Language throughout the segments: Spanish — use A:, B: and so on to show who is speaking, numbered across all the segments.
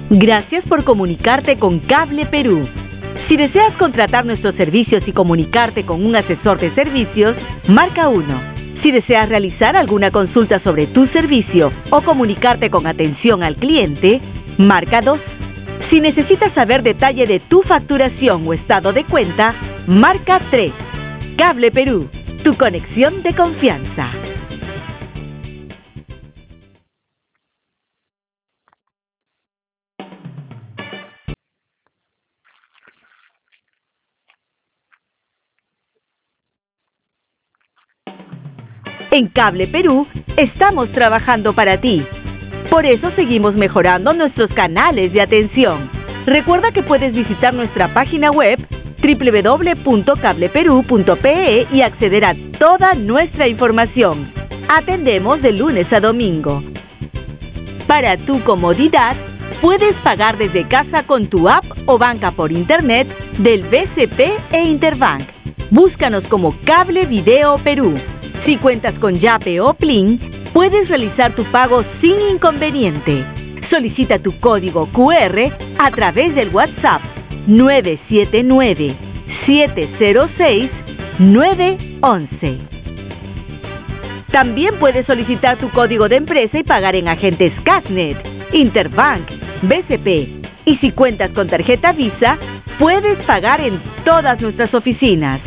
A: Gracias por comunicarte con Cable Perú. Si deseas contratar nuestros servicios y comunicarte con un asesor de servicios, marca 1. Si deseas realizar alguna consulta sobre tu servicio o comunicarte con atención al cliente, marca 2. Si necesitas saber detalle de tu facturación o estado de cuenta, marca 3. Cable Perú, tu conexión de confianza. En Cable Perú estamos trabajando para ti. Por eso seguimos mejorando nuestros canales de atención. Recuerda que puedes visitar nuestra página web www.cableperú.pe y acceder a toda nuestra información. Atendemos de lunes a domingo. Para tu comodidad, puedes pagar desde casa con tu app o banca por internet del BCP e Interbank. Búscanos como Cable Video Perú. Si cuentas con Yape o Plin, puedes realizar tu pago sin inconveniente. Solicita tu código QR a través del WhatsApp 979-706-911. También puedes solicitar tu código de empresa y pagar en agentes Casnet, Interbank, BCP. Y si cuentas con tarjeta Visa, puedes pagar en todas nuestras oficinas.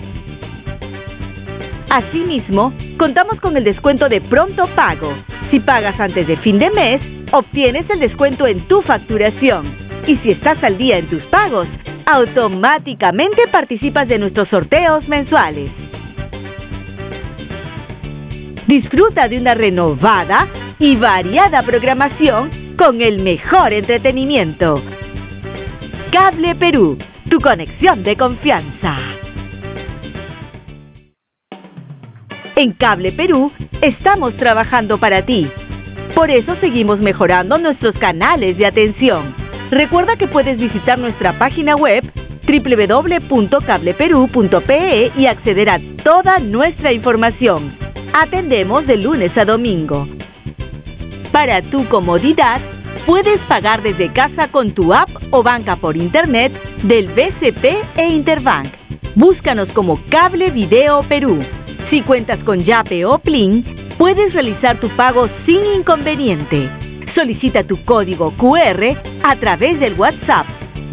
A: Asimismo, contamos con el descuento de pronto pago. Si pagas antes de fin de mes, obtienes el descuento en tu facturación. Y si estás al día en tus pagos, automáticamente participas de nuestros sorteos mensuales. Disfruta de una renovada y variada programación con el mejor entretenimiento. Cable Perú, tu conexión de confianza. En Cable Perú estamos trabajando para ti. Por eso seguimos mejorando nuestros canales de atención. Recuerda que puedes visitar nuestra página web www.cableperú.pe y acceder a toda nuestra información. Atendemos de lunes a domingo. Para tu comodidad, puedes pagar desde casa con tu app o banca por internet del BCP e Interbank. Búscanos como Cable Video Perú. Si cuentas con Yape o Plin, puedes realizar tu pago sin inconveniente. Solicita tu código QR a través del WhatsApp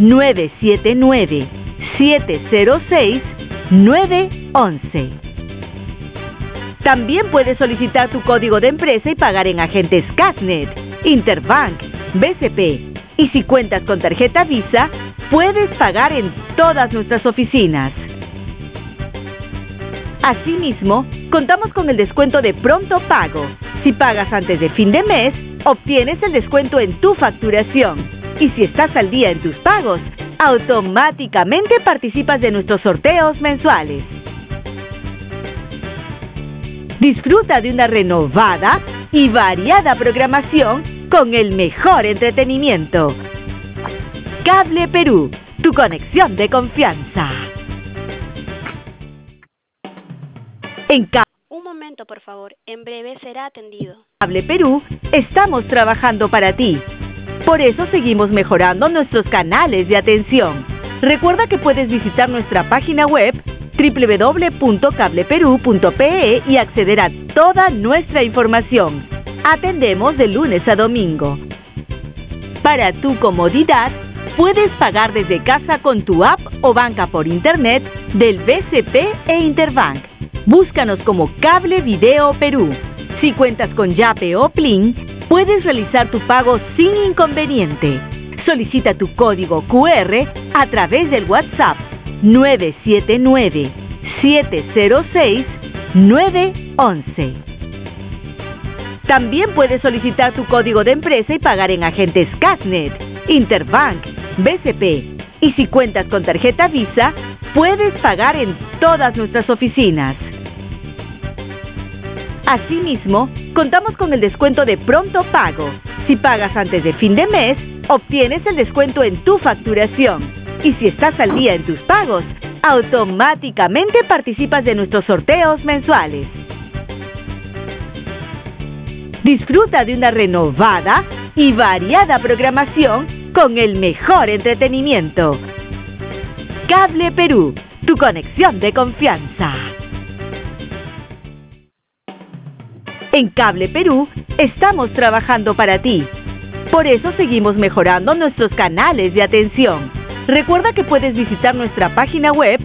A: 979-706-911. También puedes solicitar tu código de empresa y pagar en agentes Casnet, Interbank, BCP. Y si cuentas con tarjeta Visa, puedes pagar en todas nuestras oficinas. Asimismo, contamos con el descuento de pronto pago. Si pagas antes de fin de mes, obtienes el descuento en tu facturación. Y si estás al día en tus pagos, automáticamente participas de nuestros sorteos mensuales. Disfruta de una renovada y variada programación con el mejor entretenimiento. Cable Perú, tu conexión de confianza.
B: Un momento, por favor. En breve será atendido.
A: Cable Perú estamos trabajando para ti. Por eso seguimos mejorando nuestros canales de atención. Recuerda que puedes visitar nuestra página web www.cableperú.pe y acceder a toda nuestra información. Atendemos de lunes a domingo. Para tu comodidad, puedes pagar desde casa con tu app o banca por internet del BCP e Interbank. Búscanos como Cable Video Perú. Si cuentas con Yape o Plin, puedes realizar tu pago sin inconveniente. Solicita tu código QR a través del WhatsApp 979-706-911. También puedes solicitar tu código de empresa y pagar en agentes Casnet, Interbank, BCP. Y si cuentas con tarjeta Visa, puedes pagar en todas nuestras oficinas. Asimismo, contamos con el descuento de pronto pago. Si pagas antes de fin de mes, obtienes el descuento en tu facturación. Y si estás al día en tus pagos, automáticamente participas de nuestros sorteos mensuales. Disfruta de una renovada y variada programación con el mejor entretenimiento. Cable Perú, tu conexión de confianza. En Cable Perú estamos trabajando para ti. Por eso seguimos mejorando nuestros canales de atención. Recuerda que puedes visitar nuestra página web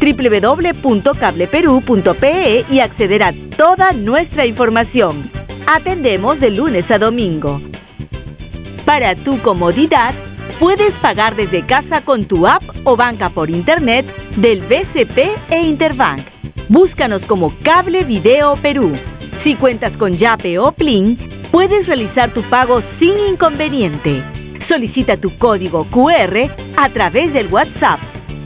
A: www.cableperú.pe y acceder a toda nuestra información. Atendemos de lunes a domingo. Para tu comodidad, puedes pagar desde casa con tu app o banca por internet del BCP e Interbank. Búscanos como Cable Video Perú. Si cuentas con Yape o Plin, puedes realizar tu pago sin inconveniente. Solicita tu código QR a través del WhatsApp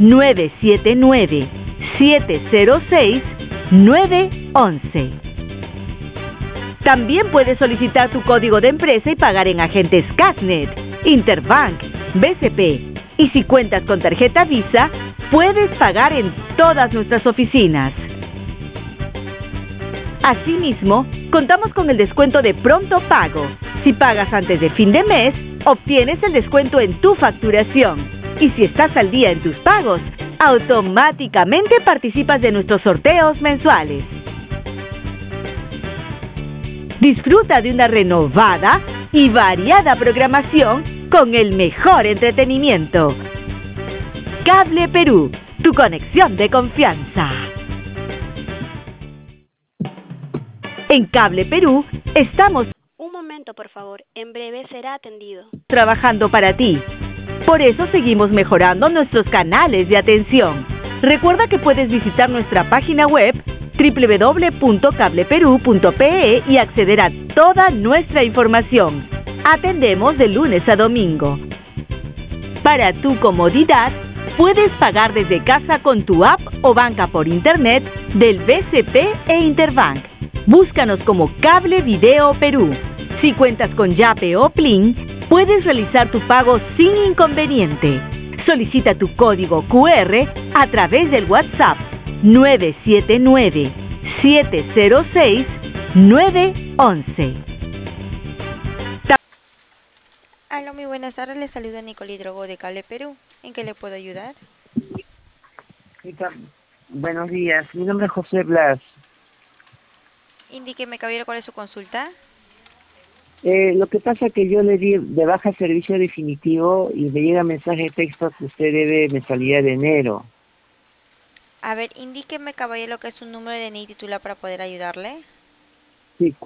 A: 979-706-911. También puedes solicitar tu código de empresa y pagar en agentes Casnet, Interbank, BCP. Y si cuentas con tarjeta Visa, puedes pagar en todas nuestras oficinas. Asimismo, contamos con el descuento de pronto pago. Si pagas antes de fin de mes, obtienes el descuento en tu facturación. Y si estás al día en tus pagos, automáticamente participas de nuestros sorteos mensuales. Disfruta de una renovada y variada programación con el mejor entretenimiento. Cable Perú, tu conexión de confianza. En Cable Perú estamos
B: Un momento, por favor. En breve será atendido.
A: trabajando para ti. Por eso seguimos mejorando nuestros canales de atención. Recuerda que puedes visitar nuestra página web www.cableperú.pe y acceder a toda nuestra información. Atendemos de lunes a domingo. Para tu comodidad, puedes pagar desde casa con tu app o banca por internet del BCP e Interbank. Búscanos como Cable Video Perú. Si cuentas con Yape o Plin, puedes realizar tu pago sin inconveniente. Solicita tu código QR a través del WhatsApp 979-706-911.
C: Hola, muy buenas tardes. Les saluda Nicole Drogo de Cable Perú. ¿En qué le puedo ayudar?
D: Buenos días, mi nombre es José Blas.
C: Indíqueme, caballero, cuál es su consulta.
D: Lo que pasa es que yo le di de baja servicio definitivo y me llega mensaje de texto que usted debe mensualidad de enero.
C: A ver, indíqueme, caballero, que es un número de DNI titular para poder ayudarle.
D: Sí,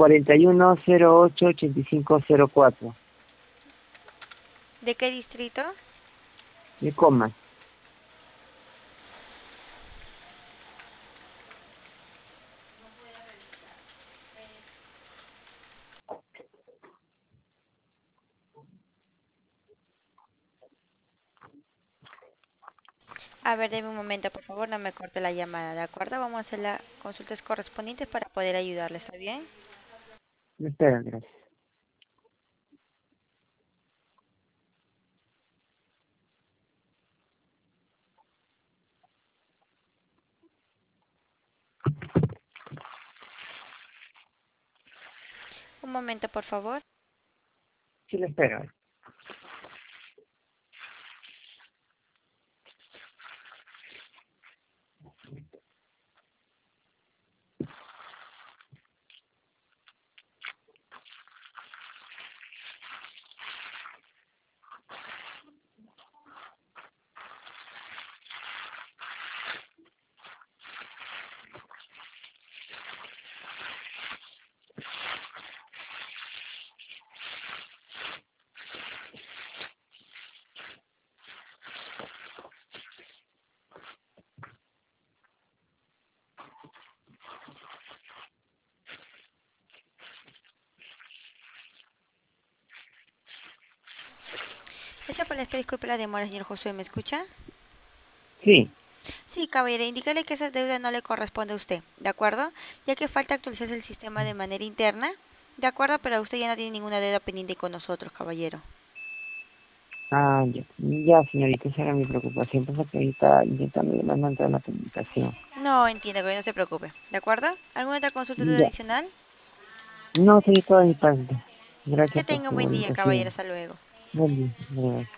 D: 4108-8504.
C: ¿De qué distrito?
D: De coma.
C: A ver, deme un momento, por favor, no me corte la llamada, ¿de acuerdo? Vamos a hacer las consultas correspondientes para poder ayudarle, ¿está bien?
D: Me esperan, gracias.
C: Un momento, por favor.
D: Sí, le espero.
C: Esa por la espera, disculpe la demora, señor Josué, ¿me escucha?
D: Sí.
C: Sí, caballero, indícale que esa deuda no le corresponde a usted, ¿de acuerdo? Ya que falta actualizarse el sistema de manera interna, ¿de acuerdo? Pero usted ya no tiene ninguna deuda pendiente con nosotros, caballero.
D: Ah, ya, señorita, esa era mi preocupación. Pasa que ahorita intentando llamar no entra en la comunicación.
C: No entiendo, caballero, no se preocupe, ¿de acuerdo? ¿Alguna otra consulta
D: Ya.
C: adicional?
D: No, soy toda mi parte.
C: Que
D: Gracias por
C: tenga un
D: su
C: buen día, caballero,
D: orientación.
C: hasta luego.
D: Buen día. Bye.